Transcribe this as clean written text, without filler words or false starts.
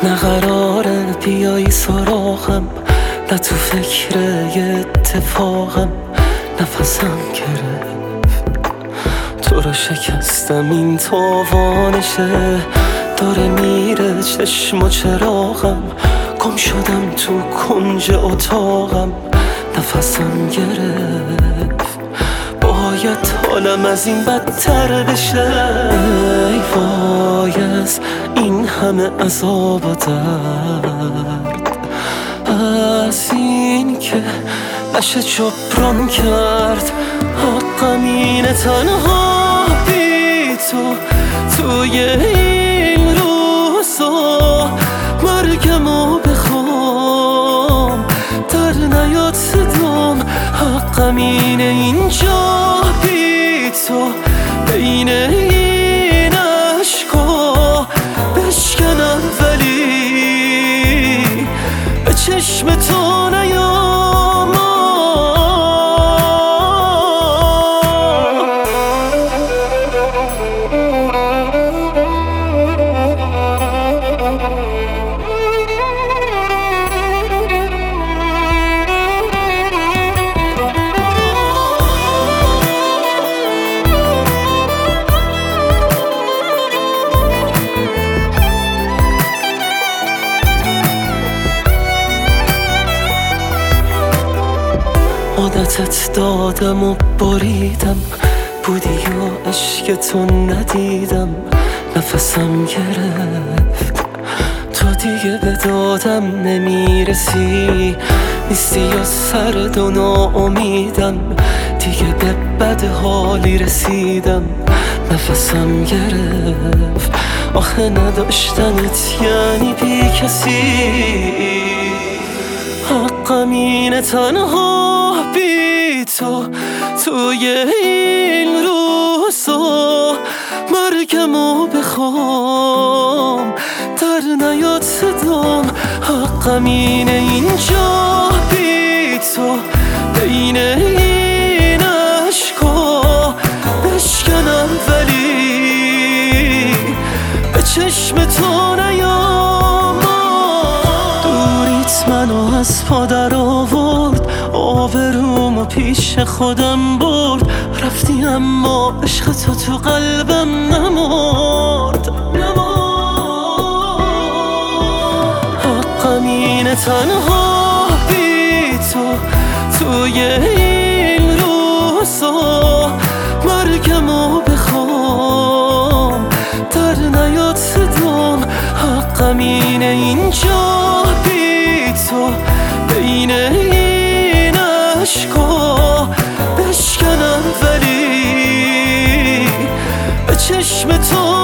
نه قراره بیایی سراغم، نه تو فکر یه اتفاقم. نفسم گرفت، تو رو شکستم، این تاوانشه. داره میره چشم و چراغم، گم شدم تو کنج اتاقم. نفسم گرفت، باید حالم از این بدتر بشه. ای وای از این همه عذاب و درد، از این که نشه جبران کرد. حقم اینه تنها بی تو توی این روزا مرگمو بخوام، در نیاد صدام. حقم اینه اینجا بی تو بین این عشقا بشکنم، ولی به چشم تو نیام. عادتت دادم و بریدم، بودی یا عشق تو ندیدم. نفسم گرفت، تو دیگه به دادم نمیرسی. نیستی یا سرد و ناامیدم، دیگه به بد حالی رسیدم. نفسم گرفت، آخه نداشتنت یعنی بی کسی. حقم اینه تنها بی تو توی این روزا مرگمو بخوام، در نیاد صدام. حقم اینه اینجا بی تو بین این عشقا بشکنم، ولی به چشم تو نیام. دوریت منو از پا در آورد، آبرومو پیش خودم برد. رفتی اما عشق تو قلبم نمرد. حقم اینه تنها بی تو توی این روزا مرگمو بخوام، در نیاد صدام. حقم اینه اینجا بی تو بین این عشقا بشکنم، ولی به چشم تو